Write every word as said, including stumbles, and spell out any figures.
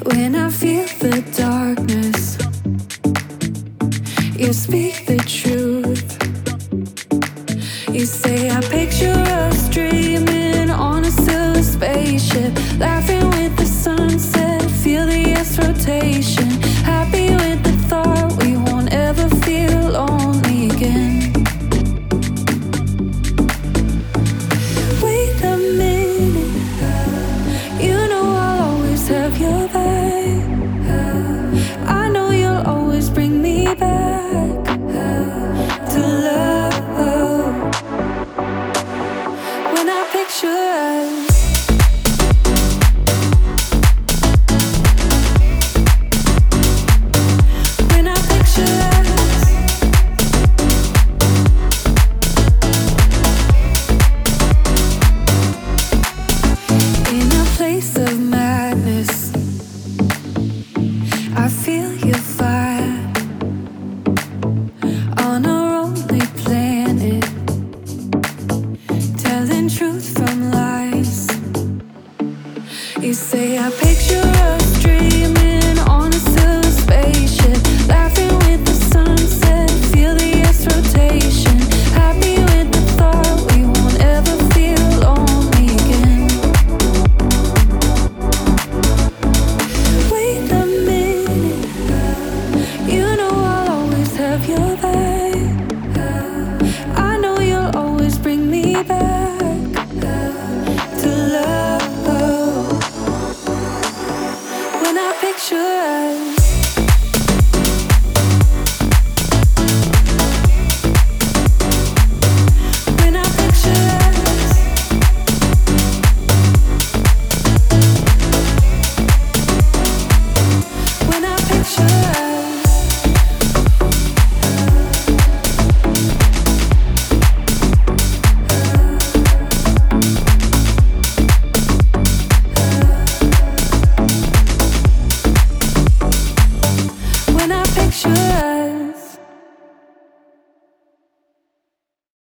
When I feel the darkness, you speak the truth. You say I picture us dreaming on a silver spaceship, laughing with the sunset, feel the earth's rotation, happy with the thought we won't ever feel lonely again. Wait a minute, you know I'll always have your back. I know you'll always bring me back to love. When I picture us, when I picture us, in a place of madness, I feel your fire on a lonely planet, telling truth from lies. You say I picture us dreaming on a silver spaceship, laughing with the sunset, feel the earth's rotation, happy with the thought we won't ever feel lonely again. Wait a minute, you know I'll always have your back. I know you'll always bring me back to love. When I picture us,